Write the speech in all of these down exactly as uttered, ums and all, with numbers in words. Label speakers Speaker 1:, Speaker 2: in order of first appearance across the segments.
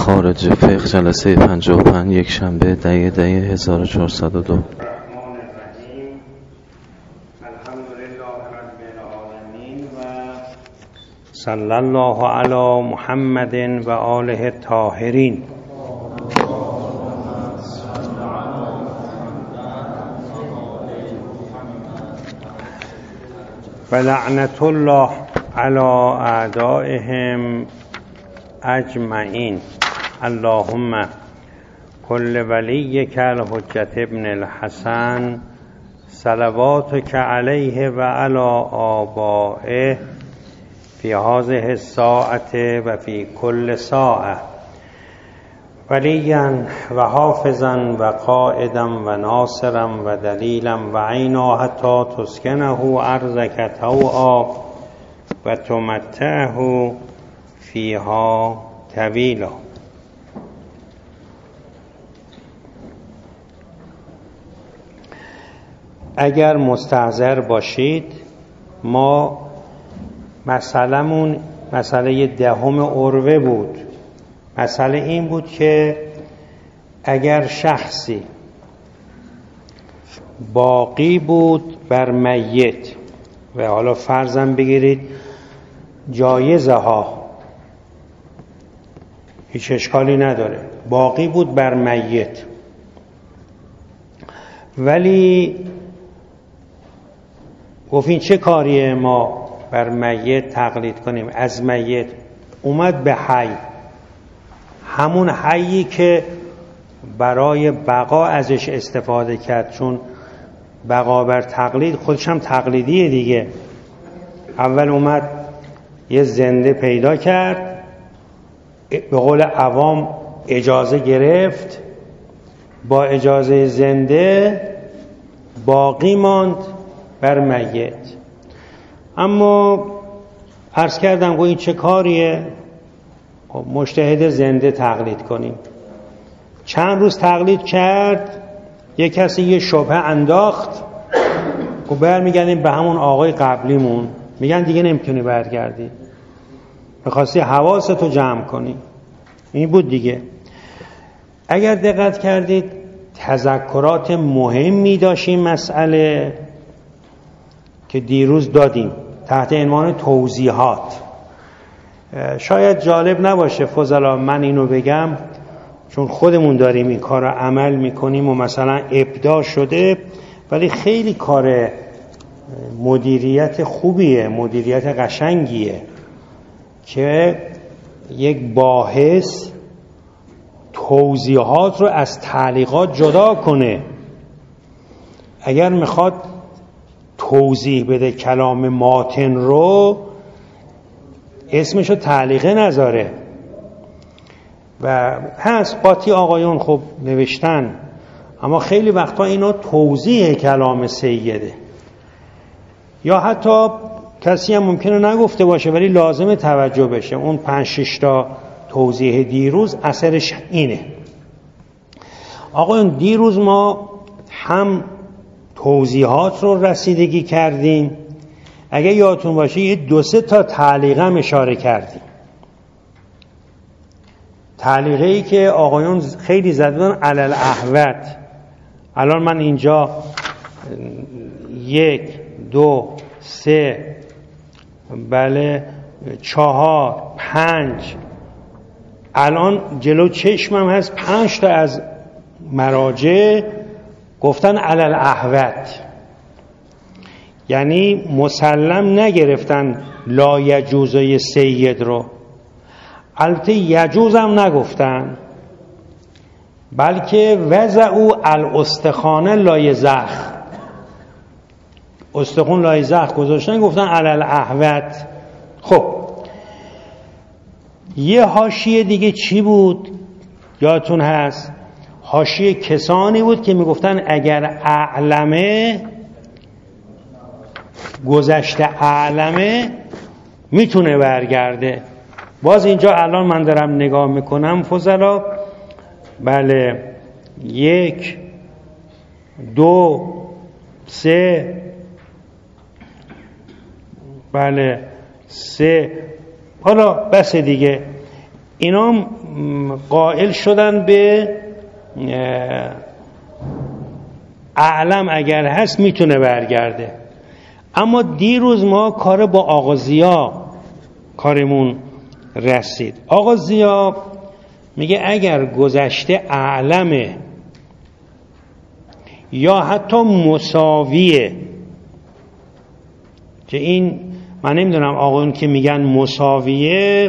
Speaker 1: خارج فقه جلسه پنجاه و پنج یک شنبه دهه دهه هزار و چهارصد و دو.
Speaker 2: صلی الله علی محمد و آله الطاهرین. و لعنت الله علی اعدائهم اجمعین. اللهم کل ولیک الحجة ابن الحسن صلواتک علیه و علی آبائه فی هذه الساعة و فی کل ساعة ولیا و حافظا و قائدا و ناصرا و دلیلا و عینا حتی تسکنه ارضک طوعا و تمتعه فیها طویلا. اگر مستحضر باشید، ما مسئلمون مسئله دهم عروه بود. مسئله این بود که اگر شخصی باقی بود بر میت و حالا فرضاً بگیرید جایزه ها، هیچ اشکالی نداره، باقی بود بر میت، ولی گفتین چه کاریه ما بر میت تقلید کنیم؟ از میت اومد به حی، همون حیی که برای بقا ازش استفاده کرد، چون بقا بر تقلید خودش هم تقلیدیه دیگه. اول اومد یه زنده پیدا کرد، به قول عوام اجازه گرفت، با اجازه زنده باقی ماند بر میت. اما عرض کردم گویا این چه کاریه؟ مجتهد زنده تقلید کنیم. چند روز تقلید کرد، یک کسی یه شبهه انداخت، و برمیگردیم به همون آقای قبلیمون، میگن دیگه نمیتونی برگردی، میخواستی حواستو جمع کنی. این بود دیگه. اگر دقت کردید تذکرات مهمی داشت این مسئله که دیروز دادیم تحت عنوان توضیحات. شاید جالب نباشه فضلا من اینو بگم، چون خودمون داریم این کار رو عمل میکنیم و مثلا ابداع شده، ولی خیلی کار مدیریت خوبیه، مدیریت قشنگیه که یک باحث توضیحات رو از تعلیقات جدا کنه. اگر میخواد توضیح بده کلام ماتن رو، اسمشو تعلیقه نذاره. و هست قاطی آقایون خب نوشتن، اما خیلی وقتا اینا توضیح کلام سیده، یا حتی کسی هم ممکنه نگفته باشه ولی لازم توجه بشه. اون پنج شش تا توضیح دیروز اثرش اینه. آقایون دیروز ما هم توضیحات رو رسیدگی کردیم، اگه یادتون باشه یه دو سه تا تعلیقه هم اشاره کردیم. تعلیقه ای که آقایون خیلی زدن علل احوت. الان من اینجا یک دو سه بله چهار پنج، الان جلو چشمم هست پنج تا از مراجع گفتن علل احوت، یعنی مسلم نگرفتن لا یجوزه سید رو. البته یجوز هم نگفتن، بلکه وضعوا الاستخانه لای زخ، استخون لای زخ گذاشتن، گفتن علل احوت. خب یه حاشیه دیگه چی بود یادتون هست؟ حاشیه کسانی بود که میگفتن اگر اعلمه، گذشته اعلمه، میتونه برگرده. باز اینجا الان من دارم نگاه میکنم فضلا، بله یک دو سه، بله سه، حالا بس دیگه. اینا قائل شدن به اعلم اگر هست میتونه برگرده. اما دیروز ما کار با آقا ضیا کارمون رسید. آقا ضیا میگه اگر گذشته اعلمه یا حتی مساویه، که این من نمیدونم آقایون که میگن مساویه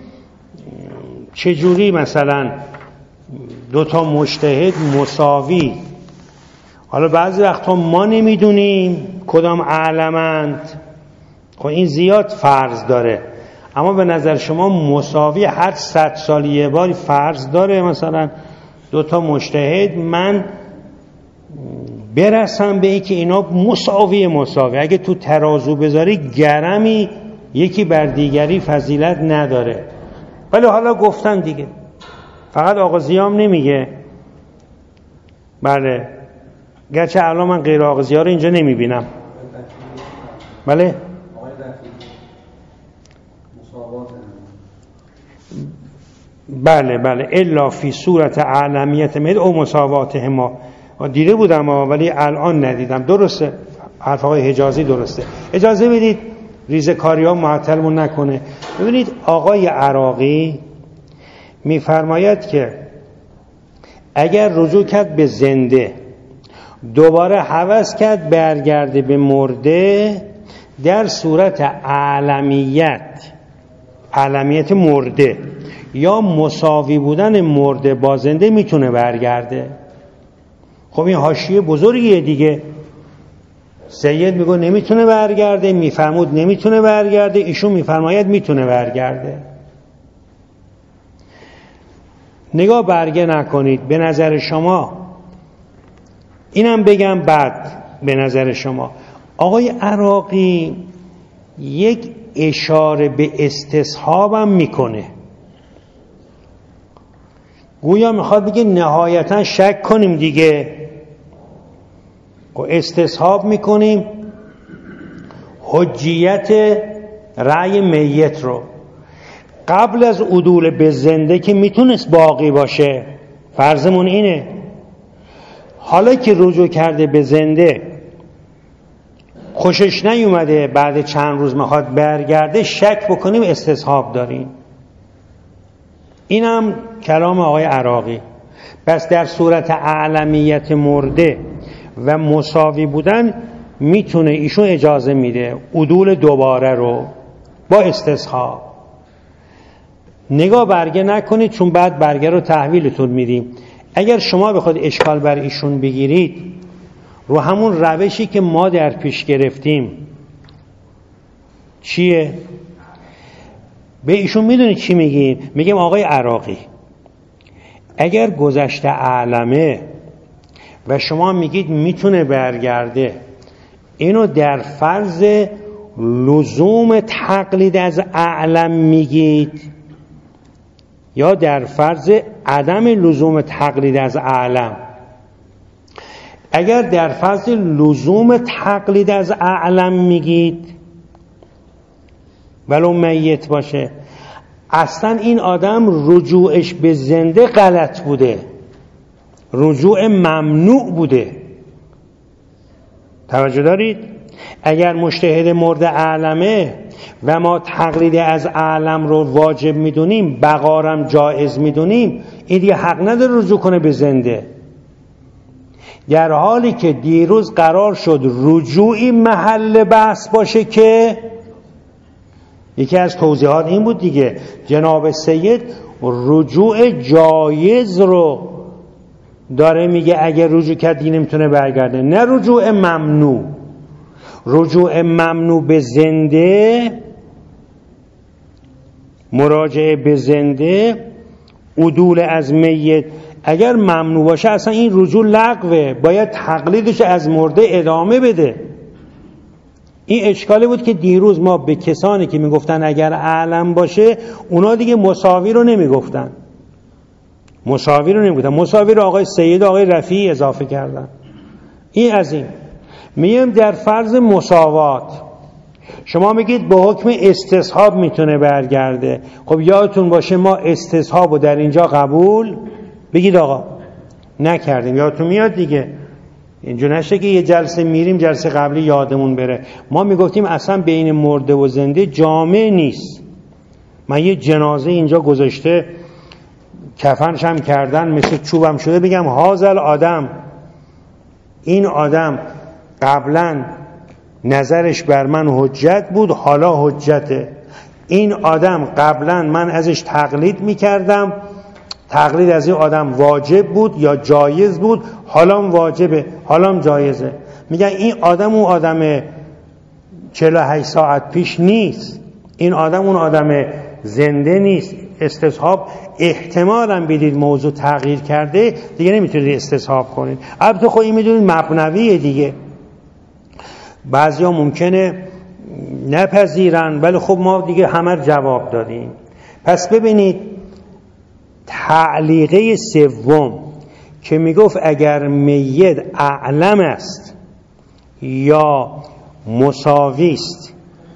Speaker 2: چجوری، مثلا دوتا مجتهد مساوی، حالا بعضی وقتا ما نمیدونیم کدام اعلمند، خب این زیاد فرض داره، اما به نظر شما مساوی هر صد سال یه باری فرض داره مثلا دوتا مجتهد من برسم به این که اینا مساوی مساوی، اگه تو ترازو بذاری گرمی یکی بر دیگری فضیلت نداره. ولی حالا گفتن دیگه، فقط آقا ضیام نمیگه. بله، گرچه الان من غیر آقا ضیا رو اینجا نمیبینم. بله بله بله الا فی صورت اعلمیت مد او مساواتهم ما دیده بودم ولی الان ندیدم. درسته، حرف آقای حجازی درسته. اجازه بدید ریزکاری ها معطلمون نکنه. ببینید آقای عراقی میفرماید که اگر رجوع کرد به زنده دوباره هوس کرد برگرده به مرده، در صورت اعلمیت اعلمیت مرده یا مساوی بودن مرده با زنده میتونه برگرده. خب این حاشیه بزرگیه دیگه. سید میگه نمیتونه برگرده، میفرمود نمیتونه برگرده، ایشون میفرماید میتونه برگرده. نگاه برگه نکنید. به نظر شما اینم بگم بعد، به نظر شما آقای عراقی یک اشاره به استصحابم میکنه، گویا میخواد بگه نهایتا شک کنیم دیگه، استصحاب میکنیم حجیت رأی میت رو قبل از عدول به زنده که میتونست باقی باشه. فرضمون اینه حالا که رجوع کرده به زنده خوشش نیومده، بعد چند روز میخواد برگرده، شک بکنیم استصحاب داریم. اینم کلام آقای عراقی. پس در صورت اعلمیت مرده و مساوی بودن میتونه ایشون اجازه میده عدول دوباره رو با استصحاب. نگاه برگه نکنید چون بعد برگه رو تحویلتون میدیم. اگر شما بخواید اشکال بر ایشون بگیرید رو همون روشی که ما در پیش گرفتیم چیه؟ به ایشون میدونید چی میگیم؟ میگیم آقای عراقی اگر گذشته اعلمه و شما میگید میتونه برگرده، اینو در فرض لزوم تقلید از اعلم میگید یا در فرض عدم لزوم تقلید از اعلم؟ اگر در فرض لزوم تقلید از اعلم میگید ولو میت باشه، اصلا این آدم رجوعش به زنده غلط بوده، رجوع ممنوع بوده. توجه دارید؟ اگر مجتهد مرده اعلمه و ما تقلید از اعلم رو واجب میدونیم، بقارم جایز میدونیم، این دیگه حق نداره رجوع کنه به زنده. در حالی که دیروز قرار شد رجوعی محل بحث باشه که یکی از توضیحات این بود دیگه، جناب سید رجوع جایز رو داره میگه اگر رجوع کرد دیگه نمیتونه برگرده، نه رجوع ممنوع. رجوع ممنوع به زنده، مراجعه به زنده، عدول از میت اگر ممنوع باشه اصلا این رجوع لغوه، باید تقلیدش از مرده ادامه بده. این اشکالی بود که دیروز ما به کسانی که میگفتن اگر اعلم باشه اونا دیگه مساوی رو نمیگفتن، مساوی رو نمیگفتن، مساوی رو آقای سید آقای رفیعی اضافه کردن. این از این. میگم در فرض مساوات شما میگید به حکم استصحاب میتونه برگرده. خب یادتون باشه ما استصحاب رو در اینجا قبول بگید آقا نکردیم. یادتون میاد دیگه، اینجا نشه که یه جلسه میریم جلسه قبلی یادمون بره. ما میگفتیم اصلا بین مرده و زنده جامع نیست. من یه جنازه اینجا گذاشته کفنش هم کردن مثل چوبم شده، بگم هازل آدم، این آدم قبلا نظرش بر من حجت بود حالا حجته، این آدم قبلا من ازش تقلید میکردم، تقلید از این آدم واجب بود یا جایز بود، حالا واجبه حالا جایزه. میگن این آدم اون آدم چهل و هشت ساعت پیش نیست، این آدم اون آدم زنده نیست. استصحاب احتمالاً بدید موضوع تغییر کرده دیگه نمیتونید استصحاب کنید. البته خب این میدونید مبنویه دیگه، بعضی ها ممکنه نپذیرن، ولی خب ما دیگه همه جواب دادیم. پس ببینید تعلیقه سوم که میگفت اگر میت اعلم است یا مساوی است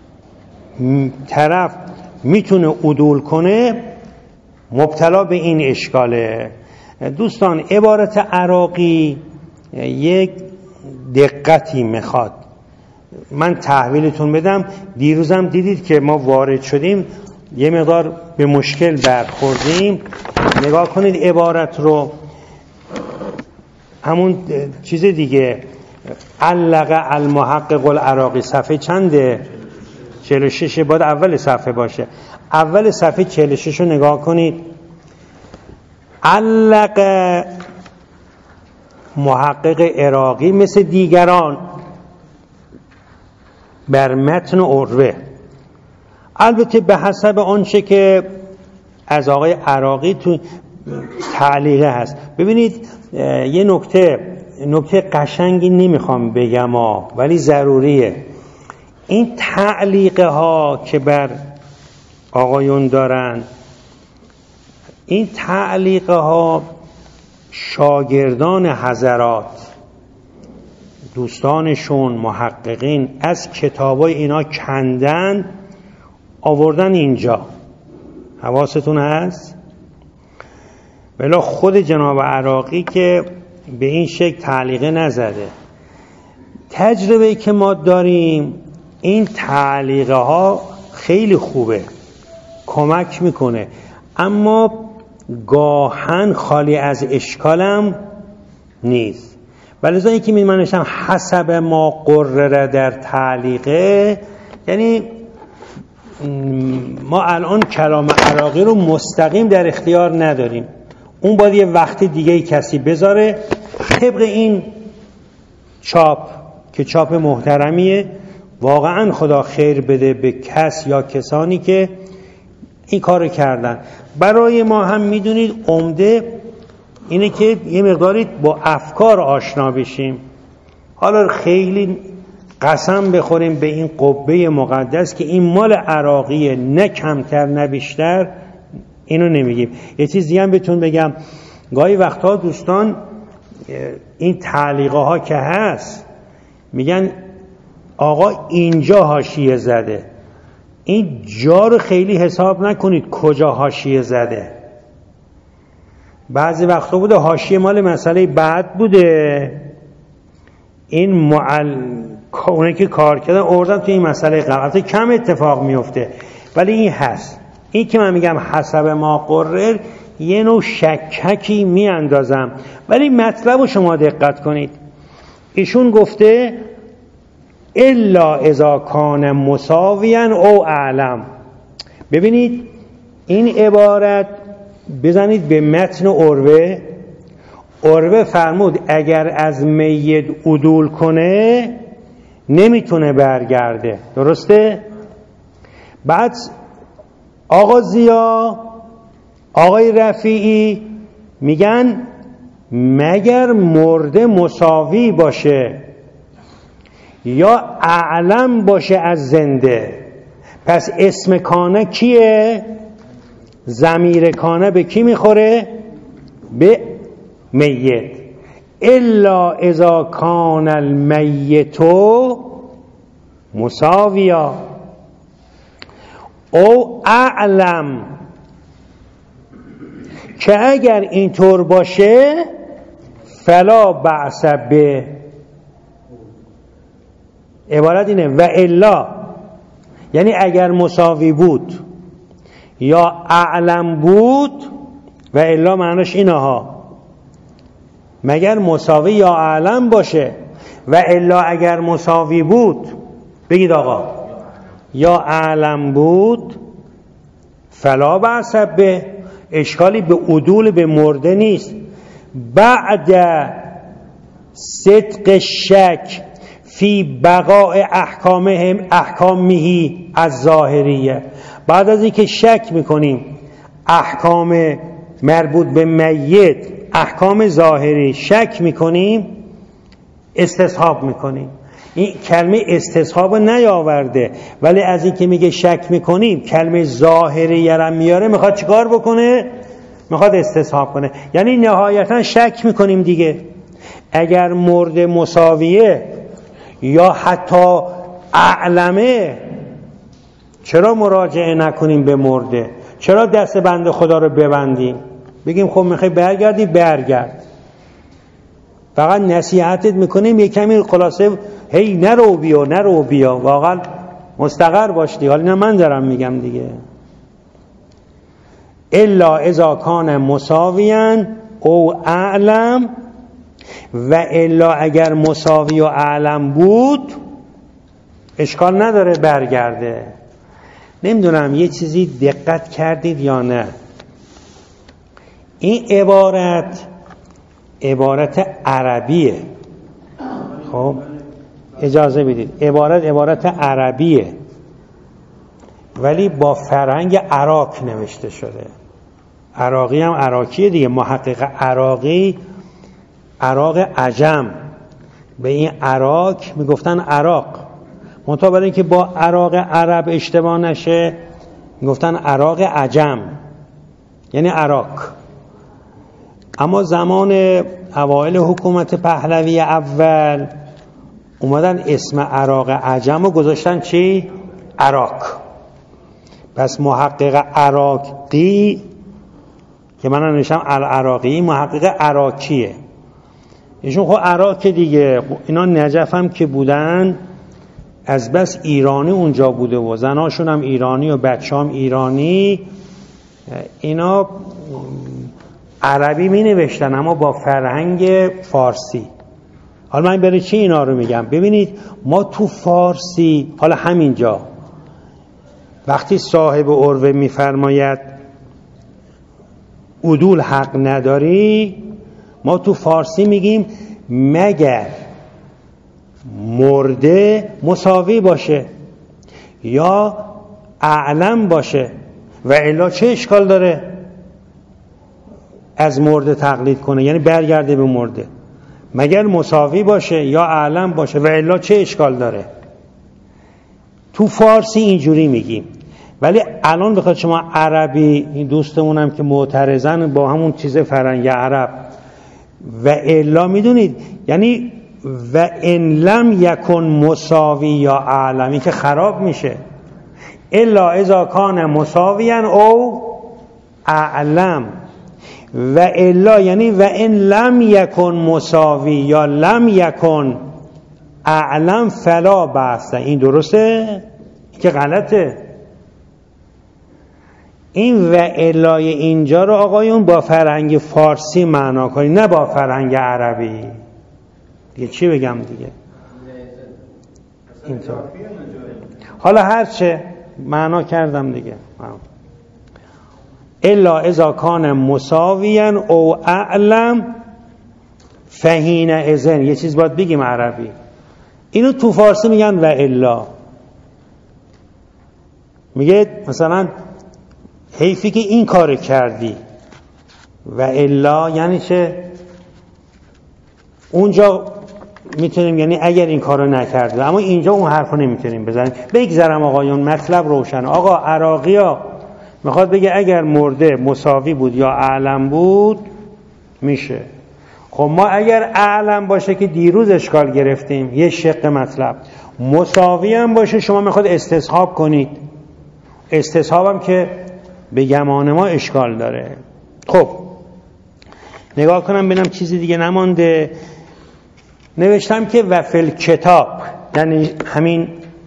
Speaker 2: طرف میتونه عدول کنه، مبتلا به این اشکاله. دوستان عبارت عراقی یک دقتی میخواد، من تحویلتون بدم. دیروزم دیدید که ما وارد شدیم یه مقدار به مشکل برخوردیم. نگاه کنید عبارت رو، همون چیز دیگه، علق المحقق العراقی صفحه چنده؟ چهل و شش. باید اول صفحه باشه. اول صفحه چهل و شش رو نگاه کنید. علق محقق عراقی مثل دیگران بر متن عروه، البته به حسب آنچه که از آقای عراقی تو تعلیقه هست. ببینید یه نکته نکته قشنگی نمیخوام بگم ها، ولی ضروریه. این تعلیقه ها که بر آقایون دارن، این تعلیقه ها شاگردان حضرات دوستانشون محققین از کتابای اینا کندن آوردن اینجا. حواستون هست؟ بلا خود جناب عراقی که به این شکل تعلیقه نزده. تجربه‌ای که ما داریم این تعلیقه ها خیلی خوبه، کمک میکنه، اما گاهن خالی از اشکالم نیست. ولذا اینکه می منشم حسب ما قرره در تعلیقه، یعنی ما الان کلام عراقی رو مستقیم در اختیار نداریم، اون باید یه وقتی دیگه کسی بذاره طبق این چاپ که چاپ محترمیه. واقعا خدا خیر بده به کس یا کسانی که این کار کردن. برای ما هم میدونید عمده اینه که یه مقداری با افکار آشنا بشیم. حالا خیلی قسم بخوریم به این قبه مقدس که این مال عراقیه، نه کمتر نه بیشتر، اینو نمیگیم. یه چیز دیگه هم بهتون بگم، گاهی وقتها دوستان این تعلیقه ها که هست میگن آقا اینجا حاشیه زده، این جا رو خیلی حساب نکنید کجا حاشیه زده. بعضی وقتا بوده حاشیه مال مسئله بعد بوده، این معل اونه که کار کردن آوردن تو این مسئله قبل. کم اتفاق میفته ولی این هست. این که من میگم حسب ما قرر یه نوع شککی میاندازم، ولی مطلب رو شما دقت کنید. ایشون گفته الا اذا کان مساویا او اعلم. ببینید این عبارت بزنید به متن عروه. عروه فرمود اگر از میت عدول کنه نمیتونه برگرده، درسته؟ بعد آقا ضیا، آقای رفیعی میگن مگر مرده مساوی باشه یا اعلم باشه از زنده. پس اسم کانه کیه؟ ضمیر کانه به کی میخوره؟ به میت. الا اذا کان المیتو مساویا او اعلم، که اگر اینطور باشه فلا بأس به، عبارت اینه و الا، یعنی اگر مساوی بود یا اعلم بود، و الا معناش اینه ها، مگر مساوی یا اعلم باشه، و الا اگر مساوی بود، بگید آقا یا اعلم بود، فلا بأس به، اشکالی به عدول به مرده نیست. بعد صدق شک فی بقاء احکامهم احکامه الظاهریه، بعد از اینکه شک میکنیم احکام مربوط به میت، احکام ظاهری شک میکنیم، استصحاب میکنیم. این کلمه استصحاب نیاورده، ولی از این که میگه شک میکنیم کلمه ظاهری را میاره، میخواد چیکار بکنه؟ میخواد استصحاب کنه. یعنی نهایتا شک میکنیم دیگه، اگر مرده مساویه یا حتی اعلمه، چرا مراجعه نکنیم به مرده؟ چرا دست بنده خدا رو ببندیم؟ بگیم خب میخوای برگردی برگرد، فقط نصیحتت میکنیم یه کمی خلاصه، هی نرو بیا نرو بیا، واقعا مستقر باش دیگه. حالا من دارم میگم دیگه. الا اذا کان مساویاً او اعلم، و الا اگر مساوی و اعلم بود اشکال نداره برگرده. نمیدونم یه چیزی دقت کردید یا نه، این عبارت عبارت عربیه. خب اجازه بدید، عبارت عبارت عربیه ولی با فرهنگ عراق نوشته شده. عراقی هم عراقیه دیگه، محقق عراقی عراق عجم، به این عراق میگفتن عراق، منتها برای اینکه با عراق عرب اشتباه نشه میگفتن عراق عجم، یعنی عراق. اما زمان اوایل حکومت پهلوی اول اومدن اسم عراق عجم رو گذاشتن چی؟ عراق. پس محقق عراقی که من نوشتم العراقی، محقق عراقیه. ایشون خب عراق دیگه، اینا نجف هم که بودن از بس ایرانی اونجا بوده و زناشون هم ایرانی و بچه هم ایرانی، اینا عربی می نوشتن اما با فرهنگ فارسی. حالا من برای چی اینا رو میگم؟ ببینید ما تو فارسی، حالا همینجا وقتی صاحب عروه میفرماید عدول حق نداری، ما تو فارسی میگیم مگر مرده مساوی باشه یا اعلم باشه، و الا چه اشکال داره از مرده تقلید کنه، یعنی برگرده به مرده. مگر مساوی باشه یا اعلم باشه و الا چه اشکال داره. تو فارسی اینجوری میگیم، ولی الان بخواد شما عربی، این دوستمونم که معترضن با همون چیز فرنگ عرب، و الا میدونید یعنی و ان لم یکن مساوی یا اعلم، این که خراب میشه. الا اذا کان مساویا او اعلم، و الا یعنی و ان لم یکن مساوی یا لم یکن اعلم فلا بأس. این درسته؟ این که غلطه. این و الای اینجا رو آقایون با فرهنگ فارسی معنا کنید، نه با فرهنگ عربی. دیگه چی بگم دیگه؟ اینطور. حالا هرچه معنا کردم دیگه. الا اذا کان مساویا او اعلم فحین اذن، یه چیز باید بگیم عربی، اینو تو فارسی میگن و الا. میگه مثلا حیفی که این کار کردی، و الا یعنی چه؟ اونجا میتونیم یعنی اگر این کارو نکرده، اما اینجا اون حرفو نمیتونیم بزنیم. بگذرم آقایون، مطلب روشن. آقا عراقیا میخواد بگه اگر مرده مساوی بود یا اعلم بود میشه. خب ما اگر اعلم باشه که دیروز اشکال گرفتیم، یه شق مطلب مساوی هم باشه شما میخواد استصحاب کنید، استصحاب هم که به گمان ما اشکال داره. خب نگاه کنم ببینم چیزی دیگه نمانده. نوشتم که وفل کتاب، یعنی همین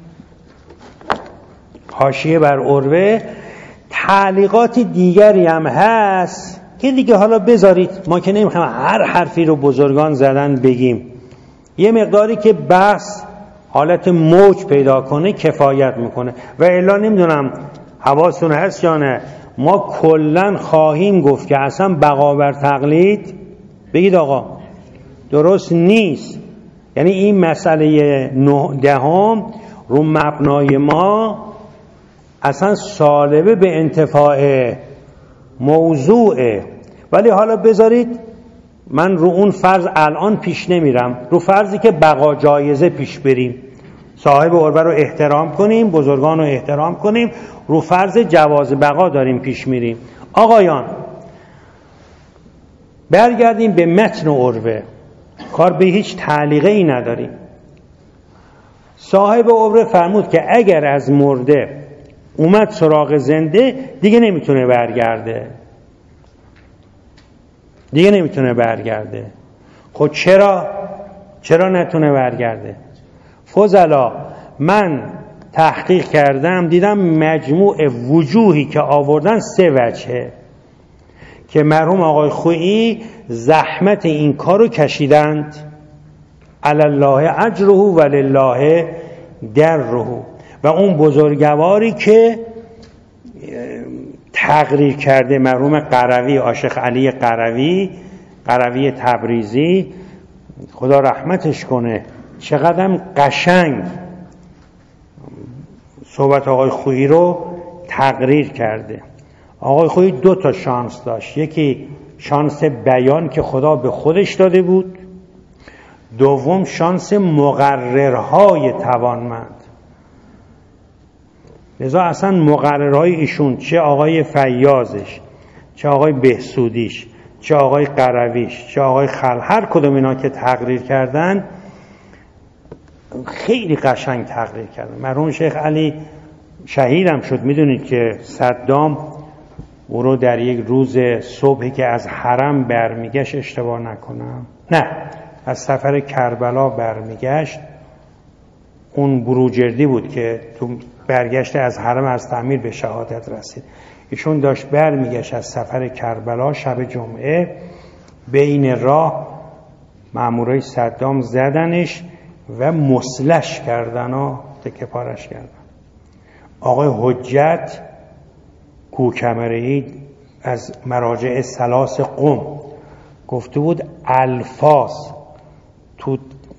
Speaker 2: حاشیه بر عروه، تعلیقات دیگری هم هست که دیگه حالا بذارید، ما که نمیخوایم هر حرفی رو بزرگان زدن بگیم، یه مقداری که بحث حالت موج پیدا کنه کفایت میکنه. و الا نمیدونم حواستون هست یا نه، ما کلن خواهیم گفت که اصلا بقا بر تقلید بگید آقا درست نیست. یعنی این مسئله دهم رو مبنای ما اصلا سالبه به انتفاع موضوعه. ولی حالا بذارید من رو اون فرض الان پیش نمیرم، رو فرضی که بقا جایزه پیش بریم، صاحب عروه رو احترام کنیم، بزرگان رو احترام کنیم، رو فرض جواز بقا داریم پیش میریم. آقایان برگردیم به متن عروه، کار به هیچ تعلیقه ای نداریم. صاحب عروه فرمود که اگر از مرده اومد سراغ زنده دیگه نمیتونه برگرده، دیگه نمیتونه برگرده. خب چرا؟ چرا نتونه برگرده؟ فضلا من تحقیق کردم دیدم مجموع وجوهی که آوردن سه وجهه که مرحوم آقای خویی زحمت این کارو کشیدند. علالله اجره ولله دره. و اون بزرگواری که تقریر کرده مرحوم قروی، عاشق علی قروی، قروی تبریزی، خدا رحمتش کنه، چقدر قشنگ صحبت آقای خویی رو تقریر کرده. آقای خویی دو تا شانس داشت، یکی شانس بیان که خدا به خودش داده بود، دوم شانس مقررهای توانمند. لذا اصلا مقررهای ایشون، چه آقای فیاضش، چه آقای بهسودیش، چه آقای قرویش، چه آقای خل، هر کدوم اینا که تقریر کردن خیلی قشنگ تقریر کردن. مرحوم شیخ علی شهیدم شد. میدونید که صدام او رو در یک روز صبحی که از حرم برمیگشت، اشتباه نکنم، نه از سفر کربلا برمیگشت، اون بروجردی بود که تو برگشت از حرم از تعمیر به شهادت رسید. ایشون داشت برمیگشت از سفر کربلا شب جمعه، بین راه مامورای صدام زدنش و مسلش کردن و تکه پارش کردن. آقای حجت کوکمره‌ای از مراجع سلاس قم گفته بود الفاظ تو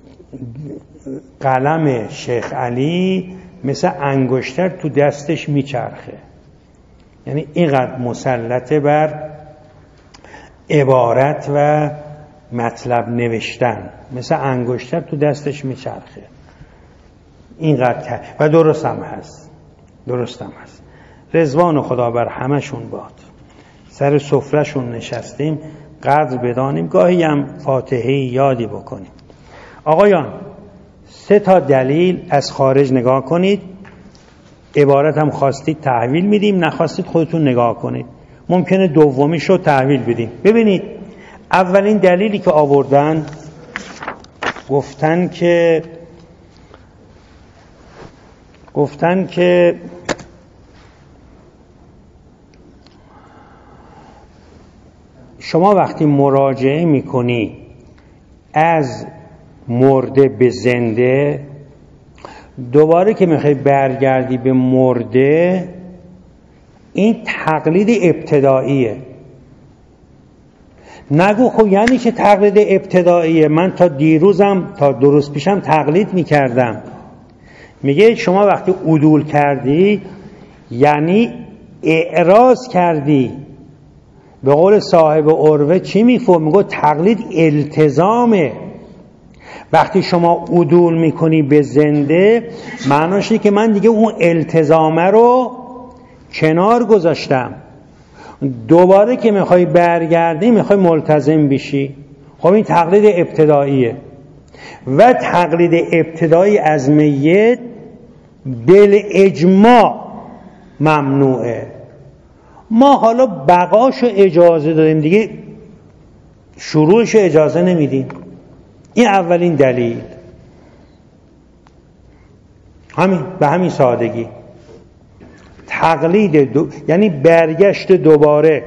Speaker 2: قلم شیخ علی مثل انگشتر تو دستش میچرخه، یعنی اینقدر مسلطه بر عبارت و مطلب نوشتن، مثل انگشتر تو دستش میچرخه اینقدر. و درست هم هست، درست هم هست. رضوان خدا بر همشون باد. سر سفرهشون نشستیم، قدر بدانیم، گاهی هم فاتحه یادی بکنیم. آقایان سه تا دلیل از خارج نگاه کنید، عبارت هم خواستید تحویل میدیم، نخواستید خودتون نگاه کنید، ممکنه دومیش رو تحویل بدیم. ببینید اولین دلیلی که آوردن، گفتن که گفتن که شما وقتی مراجعه میکنی از مرده به زنده، دوباره که میخوای برگردی به مرده، این تقلید ابتداییه. نگو خب یعنی که تقلید ابتداییه، من تا دیروزم تا درست پیشم تقلید میکردم. میگه شما وقتی عدول کردی یعنی اعراض کردی. به قول صاحب عروه چی میفهم؟ میگه تقلید التزامه. وقتی شما عدول میکنی به زنده، معناش اینه که من دیگه اون التزامه رو کنار گذاشتم. دوباره که میخوای برگردی، میخوای ملتزم بشی. خب این تقلید ابتداییه و تقلید ابتدایی از میت بالاجماع ممنوعه. ما حالا بقاشو اجازه دادیم دیگه، شروعشو اجازه نمیدیم. این اولین دلیل. همین به همین سادگی. تقلید دو... یعنی برگشت دوباره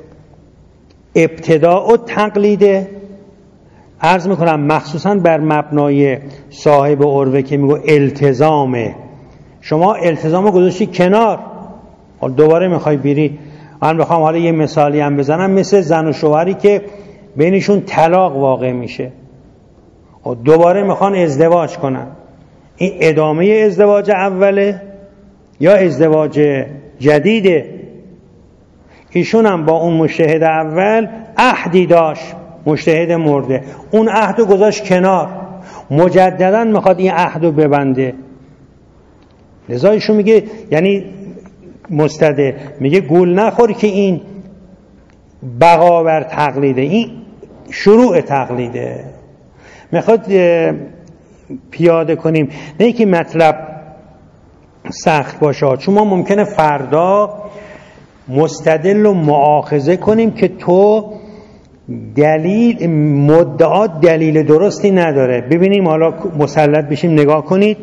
Speaker 2: ابتدا و تقلیده. عرض میکنم مخصوصا بر مبنای صاحب عروه که میگو التزامه، شما التزامو گذاشتی کنار، دوباره میخوای بری. من بخوام حالا یه مثالی هم بزنم، مثل زن و شوهری که بینشون طلاق واقع میشه و دوباره میخوان ازدواج کنن، این ادامه ازدواج اوله یا ازدواج جدیده؟ ایشون هم با اون مجتهد اول عهدی داشت، مجتهد مرده، اون عهدو گذاشت کنار، مجددا میخواد این عهدو ببنده. لذا ایشون میگه، یعنی مستدل میگه گول نخور که این بقا بر تقلیده، این شروع تقلیده. میخواد پیاده کنیم، نه که مطلب سخت باشه، چون ما ممکنه فردا مستدل رو مؤاخذه کنیم که تو دلیل مدعا دلیل درستی نداره. ببینیم حالا مسلط بشیم، نگاه کنید.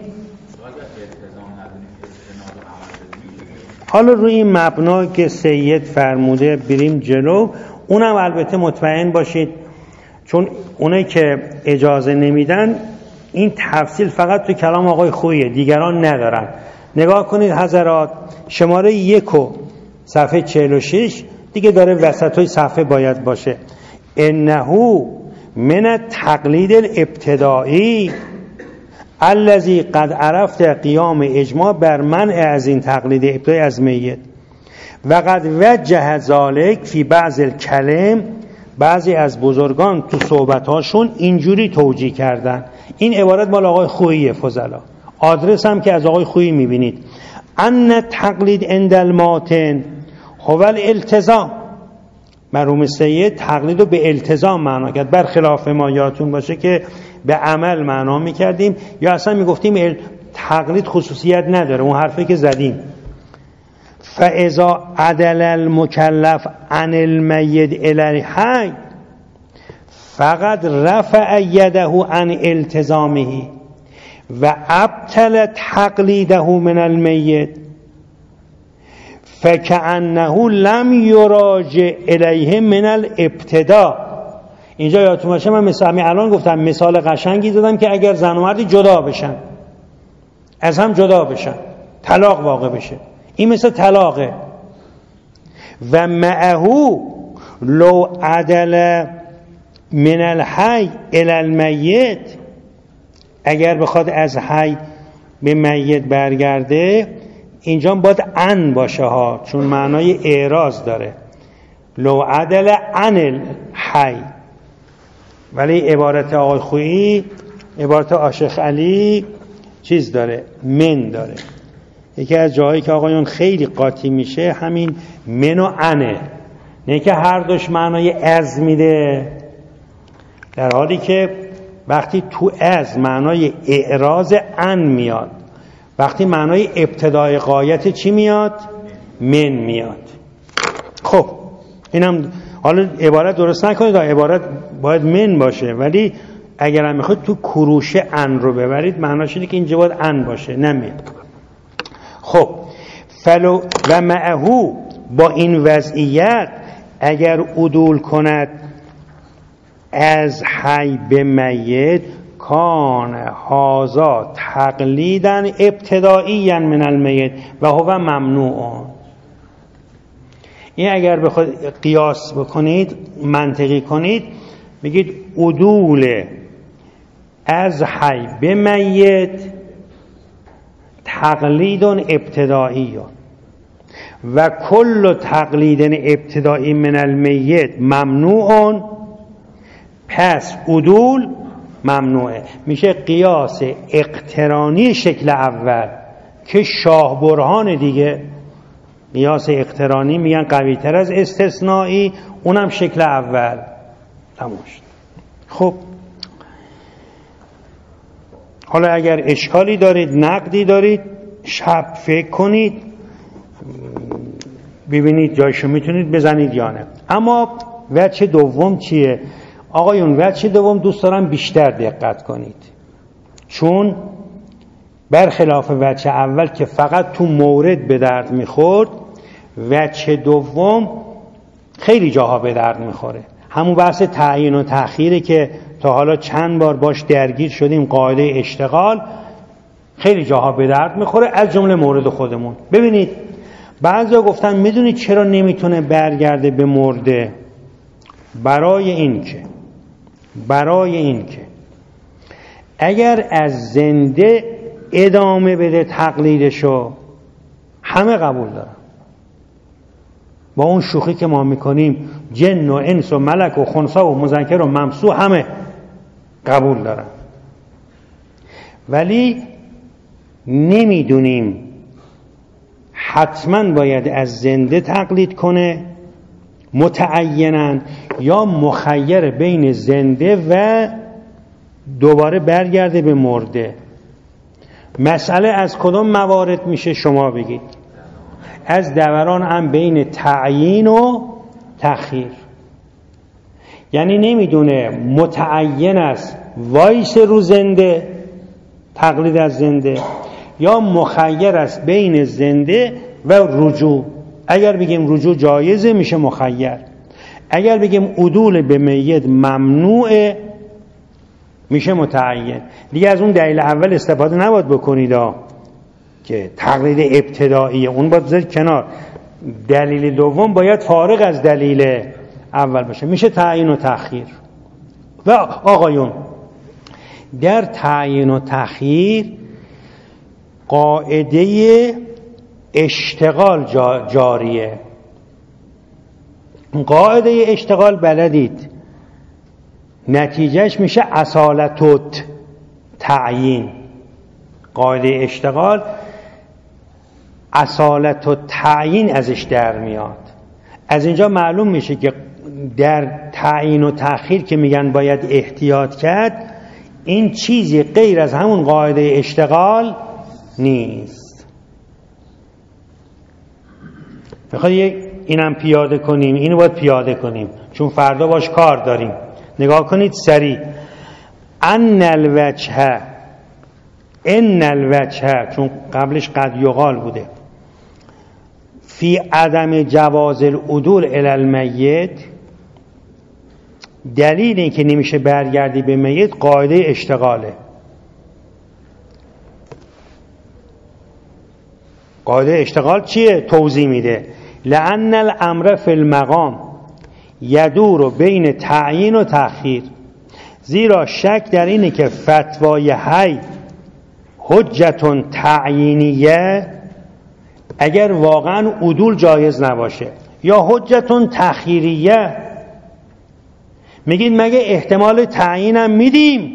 Speaker 2: حالا روی این مبنا که سید فرموده بریم جلو، اونم البته مطمئن باشید چون اونایی که اجازه نمیدن این تفصیل فقط تو کلام آقای خوییه، دیگران ندارن. نگاه کنید حضرات، شماره یک و صفحه چهل و شش دیگه داره وسطای صفحه باید باشه. انه من تقلید الابتدایی الذی قد عرفت قیام اجماع بر منع از این تقلید ابتدایی از میت و قد وجه ذلک فی بعض الکلم، بعضی از بزرگان تو صحبتاشون اینجوری توجیه کردن. این عبارت مال آقای خوییه فضلا، آدرس هم که از آقای خویی میبینید. ان تقلید عند الماتن هو الالتزام. مرحوم سید تقلید رو به التزام معنا کرد، برخلاف ما یادتون باشه که به عمل معنا میکردیم یا اصلا میگفتیم تقلید خصوصیت نداره، اون حرفی که زدیم. فاذا عدل المکلف عن المیت الی الحی فقد رفع یده عن التزامه و ابطل تقلیده من المیت فکأنه لم یراجع الیه من الابتدا. اینجا یادتون باشه من مثال الان گفتم مثال قشنگی دادم که اگر زن و مردی جدا بشن، از هم جدا بشن، طلاق واقع بشه، این مثل طلاقه. و معه لو عدل من الحی الی المیت، اگر بخواد از حی به میت برگرده، اینجا باید ان باشه ها، چون معنای اعراض داره. لو عدل عن الحی. ولی عبارت آقای خویی، عبارت آشخ علی چیز داره، من داره. یکی از جاهایی که آقایون خیلی قاطی میشه همین من و انه، نه که هر دوش معنای از میده، در حالی که وقتی تو از معنای اعراض ان میاد، وقتی معنای ابتدای غایت چی میاد؟ من میاد. خب اینم حالا عبارت درست نکنید، عبارت باید من باشه، ولی اگر هم میخواید تو کروشه ان رو ببرید معناش اینه که اینجا باید ان باشه، نه من. خب فلو و معهو، با این وضعیت اگر عدول کند از حی به میت، کان هازا تقلیدن ابتدایی من المیت و هو ممنوع. این اگر بخواید قیاس بکنید، منطقی کنید، بگید عدول از حی به میت تقلید ابتدایی و کل تقلید ابتدایی من المیت ممنوع، پس عدول ممنوعه. میشه قیاس اقترانی شکل اول که شاه برهان دیگه. قیاس اقترانی میگن قوی تر از استثنایی، اونم شکل اول. تموم شد. خب حالا اگر اشکالی دارید، نقدی دارید، شب فکر کنید ببینید جایشو میتونید بزنید یا نه. اما وجه دوم چیه؟ آقایون وجه دوم دوست دارم بیشتر دقت کنید، چون برخلاف وجه اول که فقط تو مورد به درد میخورد، وجه دوم خیلی جاها به درد میخوره. همون بحث تعیین و تأخیری که تا حالا چند بار باش درگیر شدیم، قاعده اشتغال، خیلی جاها به درد میخوره، از جمله مورد خودمون. ببینید بعضیا گفتن میدونید چرا نمیتونه برگرده به مرده؟ برای این که برای این که اگر از زنده ادامه بده تقلیدشو، همه قبول دارن. با اون شوخی که ما میکنیم جن و انس و ملک و خنثی و مذکر و ممسوح همه قبول دارن، ولی نمیدونیم حتما باید از زنده تقلید کنه متعیناً یا مخیر بین زنده و دوباره برگرده به مرده. مسئله از کدام موارد میشه شما بگید؟ از دوران هم بین تعیین و تأخیر. یعنی نمیدونه متعین است وایس رو زنده تقلید از زنده، یا مخیر است بین زنده و رجوع. اگر بگیم رجوع جایزه میشه مخیر، اگر بگیم عدول به میت ممنوعه میشه متعین. دیگه از اون دلیل اول استفاده نباید بکنید ها که تقلید ابتداییه، اون باید بذارید کنار. دلیل دوم باید فارغ از دلیل اول باشه، میشه تعیین و تأخیر. و آقایون در تعیین و تأخیر قاعده اشتغال جاریه. قاعده اشتغال بلدید نتیجهش میشه اصالتت تعیین. قاعده اشتغال اصالت و تعیین ازش در میاد. از اینجا معلوم میشه که در تعیین و تأخیر که میگن باید احتیاط کرد، این چیزی غیر از همون قاعده اشتغال نیست. بخواید اینم پیاده کنیم، اینو باید پیاده کنیم چون فردا باش کار داریم. نگاه کنید سریع. ان الوجه ان الوجه، چون قبلش قد یقال بوده، فی عدم جواز العدول الی المیت، دلیل این که نمیشه برگردی به میت قاعده اشتغاله. قاعده اشتغال چیه؟ توضیح میده. لأن الامر فی المقام یدور بین تعیین و تأخیر، زیرا شک در اینه که فتوای حی حجتون تعیینیه اگر واقعا عدول جایز نباشه، یا حجتون تأخیریه. میگید مگه احتمال تعیینم میدیم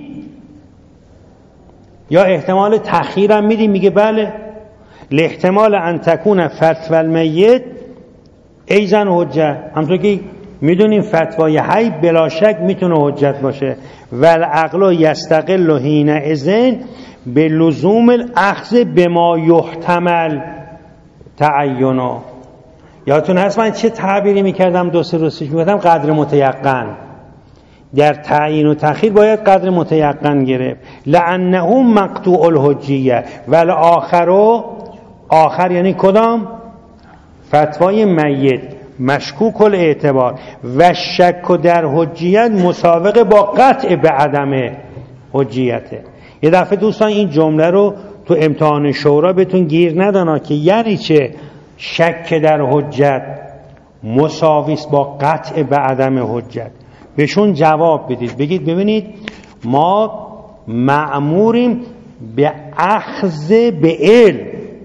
Speaker 2: یا احتمال تأخیرم میدیم؟ میگه بله. لاحتمال ان تکون فتوى المیت ایزن حجه، همونطور که میدونیم فتوای حی بلا شک میتونه حجت باشه. والعقل یستقل حینئذ به لزوم الاخذ بما یحتمل تعینه. یادتون هست من چه تعبیری میکردم دو سه روز پیش؟ میگفتم قدر متیقن. در تعیین و تأخیر باید قدر متیقن گرفت. لانه مقطوع الحجیه والآخر، آخر یعنی کدام؟ فتوای میت مشکوک الاعتبار و شک در حجیت مسابقه با قطع به عدم حجیته. یه دفعه دوستان این جمله رو تو امتحان شورا بهتون گیر ندانا که یعنی چه شک در حجت مساویس با قطع به عدم حجت. بهشون جواب بدید، بگید ببینید ما مأموریم به اخذ به علم،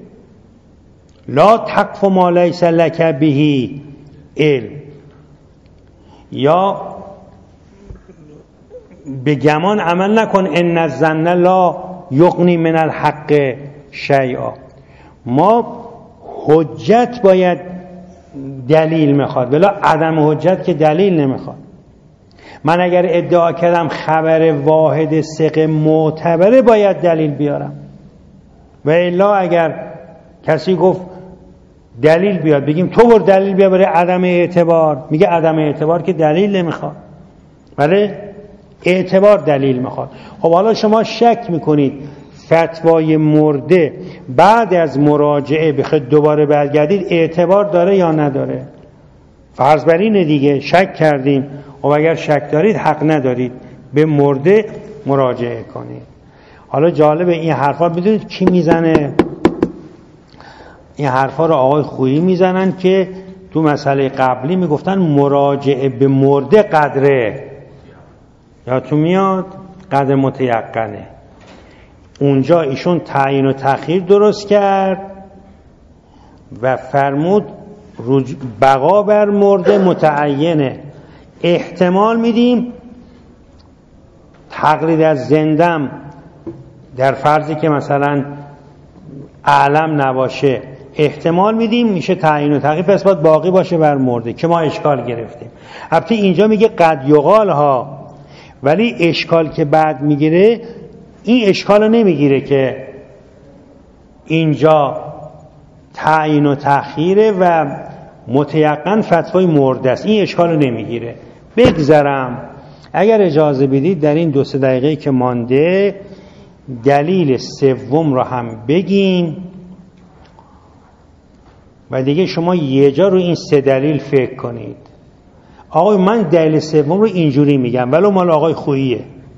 Speaker 2: لا تقف ما لیس لک به علم، یا به گمان عمل نکن ان الظن لا یغنی من الحق شیئا. ما حجت باید دلیل میخواد، ولی عدم حجت که دلیل نمیخواد. من اگر ادعا کردم خبر واحد ثقه معتبره باید دلیل بیارم، و الا اگر کسی گفت دلیل بیاد بگیم تو بر دلیل بیا برای عدم اعتبار، میگه عدم اعتبار که دلیل نمیخواد، بله اعتبار دلیل میخواد. خب حالا شما شک میکنید فتوای مرده بعد از مراجعه بخواید دوباره برگردید اعتبار داره یا نداره؟ فرض بر اینه دیگه، شک کردیم. و اگر شک دارید حق ندارید به مرده مراجعه کنید. حالا جالب این حرفا بدونید کی میزنه؟ این حرفا رو آقای خویی میزنن که تو مسئله قبلی میگفتن مراجعه به مرده قدره، یا تو میاد قدر متیقنه. اونجا ایشون تعیین و تأخیر درست کرد و فرمود بقا بر مرده متعینه، احتمال میدیم تقلید از زندم در فرضی که مثلا اعلم نباشه احتمال میدیم میشه تعیین و تغییر، پس باید باقی باشه بر مرده که ما اشکال گرفتیم. البته اینجا میگه قد یقال ها، ولی اشکال که بعد میگیره این اشکال رو نمیگیره که اینجا تعیین و تأخیره و متیقن فتوای مرده است، این اشکال رو نمیگیره. بگذرم اگر اجازه بدید در این دو سه دقیقه که مانده دلیل سوم رو هم بگیم و دیگه شما یه جا رو این سه دلیل فکر کنید. آقای من دلیل سوم رو اینجوری میگم ولو مال آقای خوییه.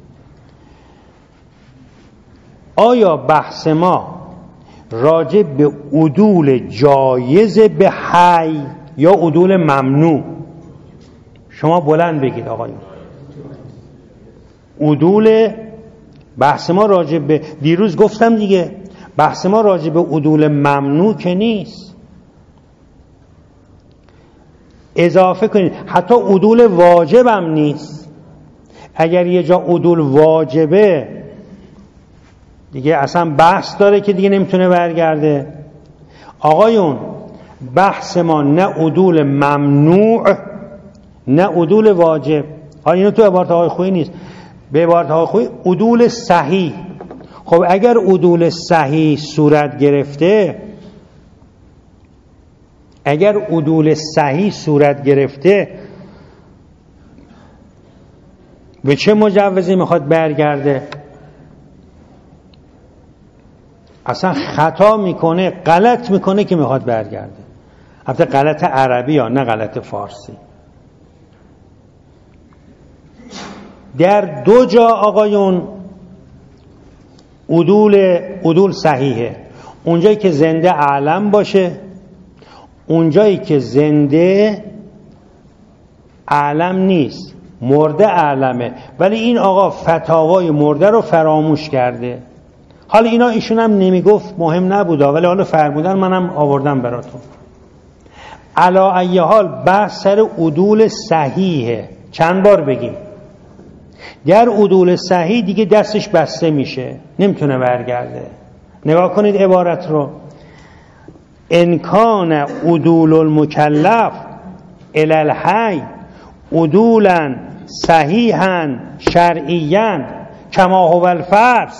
Speaker 2: آیا بحث ما راجع به عدول جایز به حی یا عدول ممنوع؟ شما بلند بگید آقایون. عدول بحث ما راجع به، دیروز گفتم دیگه، بحث ما راجع به عدول ممنوع که نیست. اضافه کنید حتی عدول واجب هم نیست. اگر یه جا عدول واجبه دیگه اصلا بحث داره که دیگه نمیتونه برگرده. آقایون بحث ما نه عدول ممنوع نه عدول واجب. حالا اینو تو عبارت آقای خویی نیست، به عبارت آقای خویی عدول صحیح. خب اگر عدول صحیح صورت گرفته اگر عدول صحیح صورت گرفته به چه مجوزی میخواد برگرده؟ اصلا خطا میکنه، غلط میکنه که میخواد برگرده. البته غلط عربی یا نه غلط فارسی. در دو جا آقایون عدول عدول صحیحه، اونجایی که زنده اعلم باشه، اونجایی که زنده اعلم نیست، مرده اعلمه، ولی این آقا فتاوای مرده رو فراموش کرده. حالا اینا ایشون هم نمیگفت، مهم نبوده، ولی حالا فرمودن منم آوردم براتون. علا ای حال بحث سر عدول صحیحه. چند بار بگیم در عدول صحیح دیگه دستش بسته میشه، نمیتونه برگرده. نگاه کنید عبارت رو. انکان عدول المکلف الی الحی عدولا صحیحا شرعیا کما هو الفرض.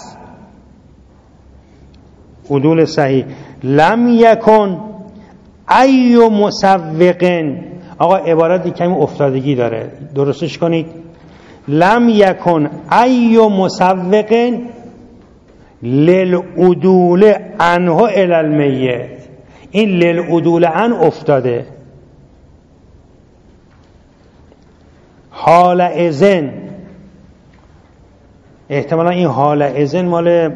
Speaker 2: عدول صحیح لم یکن ای مسوقن. آقا عبارت کمی افتادگی داره، درستش کنید. لم یکن ای مسوقن للعدول عنه الی المیت. این للعدول عن افتاده. حال اذن، احتمالا این حال اذن مال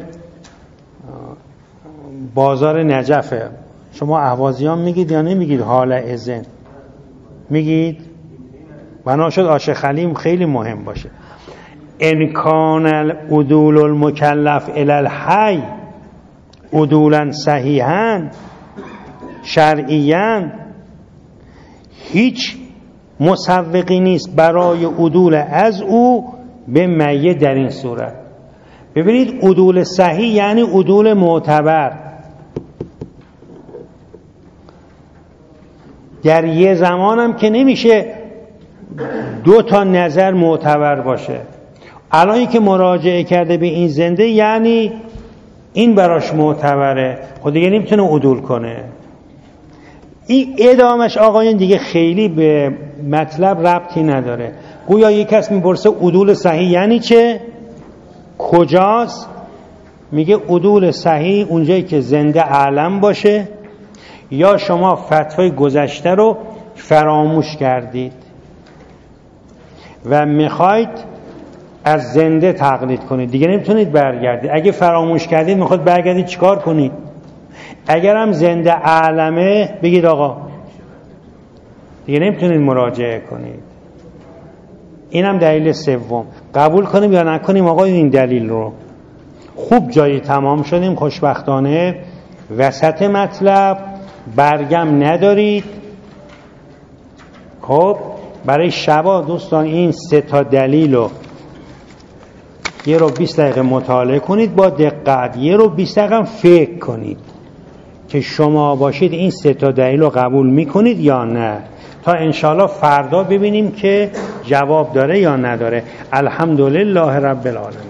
Speaker 2: بازار نجفه. شما اهوازیان میگید یا نمیگید حال اذن؟ میگید؟ بنا شد آشه خلیم خیلی مهم باشه. انکان العدول المکلف الی الحی عدولا صحیحا شرعیا، هیچ مسوقی نیست برای عدول از او به میت در این صورت. ببینید عدول صحیح یعنی عدول معتبر. در یه زمانم که نمیشه دو تا نظر معتبر باشه. الان که مراجعه کرده به این زنده یعنی این براش معتبره، خود دیگه نمیتونه عدول کنه. این ادامش آقایان دیگه خیلی به مطلب ربطی نداره. گویا یک کس میپرسه عدول صحیح یعنی چه؟ کجاست؟ میگه عدول صحیح اونجایی که زنده عالم باشه یا شما فتوای گذشته رو فراموش کردید و میخواید از زنده تقلید کنید، دیگه نمیتونید برگردید. اگه فراموش کردید میخواید برگردید چیکار کنید؟ اگر هم زنده عالمه بگید آقا دیگه نمیتونید مراجعه کنید. اینم دلیل سوم. قبول کنیم یا نکنیم آقا این دلیل رو؟ خوب جایی تمام شدیم خوشبختانه. وسط مطلب برگم ندارید. خب برای شبا دوستان این سه تا دلیل رو یه رو بیست دقیقه مطالعه کنید با دقت، یه رو بیست دقیقه فکر کنید که شما باشید این سه تا دلیل رو قبول میکنید یا نه، تا انشالله فردا ببینیم که جواب داره یا نداره. الحمدلله رب العالمین.